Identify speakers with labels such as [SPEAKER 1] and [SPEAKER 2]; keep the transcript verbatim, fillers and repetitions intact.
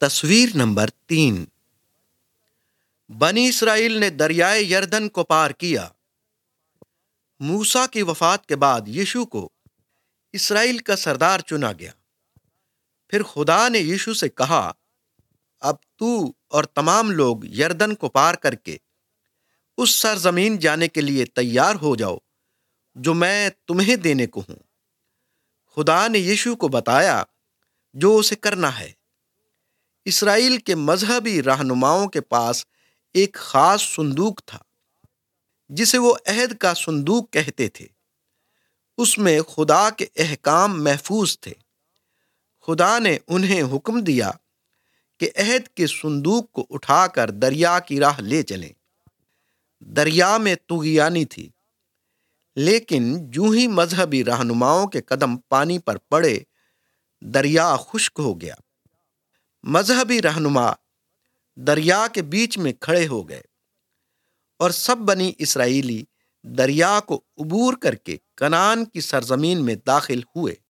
[SPEAKER 1] تصویر نمبر تین۔ بنی اسرائیل نے دریائے یردن کو پار کیا۔ موسیٰ کی وفات کے بعد یشوع کو اسرائیل کا سردار چنا گیا۔ پھر خدا نے یشوع سے کہا، اب تو اور تمام لوگ یردن کو پار کر کے اس سرزمین جانے کے لیے تیار ہو جاؤ جو میں تمہیں دینے کو ہوں۔ خدا نے یشوع کو بتایا جو اسے کرنا ہے۔ اسرائیل کے مذہبی رہنماؤں کے پاس ایک خاص صندوق تھا جسے وہ عہد کا صندوق کہتے تھے۔ اس میں خدا کے احکام محفوظ تھے۔ خدا نے انہیں حکم دیا کہ عہد کے صندوق کو اٹھا کر دریا کی راہ لے چلیں۔ دریا میں طغیانی تھی، لیکن جو ہی مذہبی رہنماؤں کے قدم پانی پر پڑے، دریا خشک ہو گیا۔ مذہبی رہنما دریا کے بیچ میں کھڑے ہو گئے اور سب بنی اسرائیلی دریا کو عبور کر کے کنعان کی سرزمین میں داخل ہوئے۔